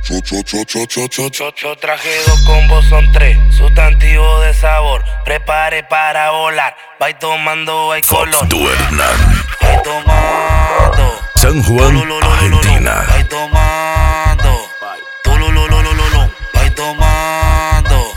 Traje 2 combos, son 3. Sustantivo de sabor. Prepare para volar. Vai tomando, vai colón. Vai tomando. San Juan, Argentina. Vai tomando. Vai tomando.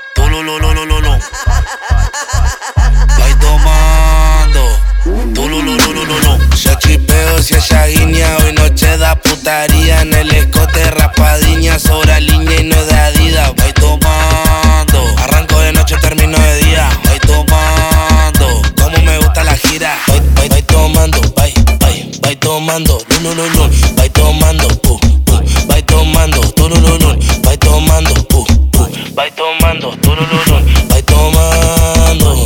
Vai tomando. Se chipeo si esa guiña. Hoy noche da putaría. En el escote raspadiña. Sobra línea y no es de Adidas. Vai tomando. Arranco de noche, termino de día. Vai tomando. Como me gusta la gira. Vai tomando. Vai tomando. Vai tomando. Vai tomando. Vai tomando. Vai tomando. Vai tomando.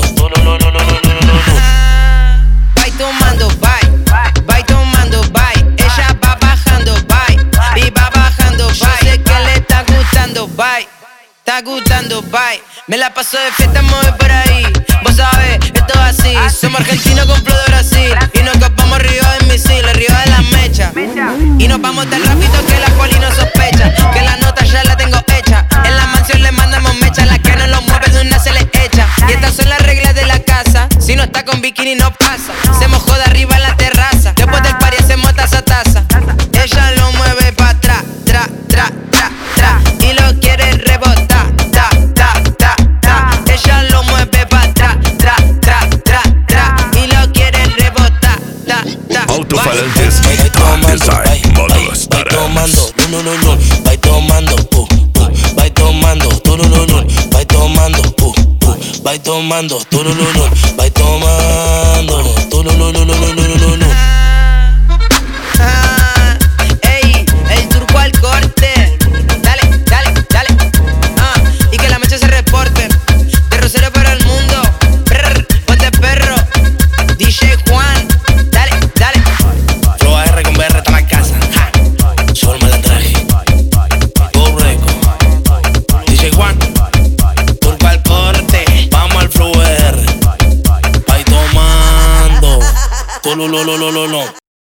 Vai tomando, vai. Ella va bajando, vai. Y va bajando, vai. Yo sé que le está gustando, vai. Está gustando, vai. Me la paso de fiesta, mueve por ahí. Vos sabés, esto es así. Somos argentinos con flow de Brasil. Y nos escapamos río de misiles, río de las mechas. Y nos vamos tan rápido que la poli no sospecha. Que la nota ya la tengo hecha. En la mansión le mandamos mecha. La que no lo mueve de una se le echa. Y estas son las reglas de la casa. Si no está con bikini no pasa. Se mojó de arriba en la terraza. Después del party hacemos taza a taza. Ella lo mueve pa' atrás, tra, tra, tra, tra. Y lo quiere rebotar, ta, ta, ta, ta. Ella lo mueve pa' atrás, tra, tra, tra, tra. Y lo quiere rebotar, ta, ta. Autofalantes Guitar Design Módulos Vai para tomando, vai tomando, vai tomando, vai tomando, vai tomando, vai tomando, Ey, el turco al corte. Dale, dale, dale. Y que la mecha se reporte. De Rosario para el mundo. Ponte perro. DJ Juan. Dale, dale. Flow AR con BR está la casa. Solo me la traje. Go Reco. DJ Juan. Turco al corte. Vamos al Flow AR. Vai tomando.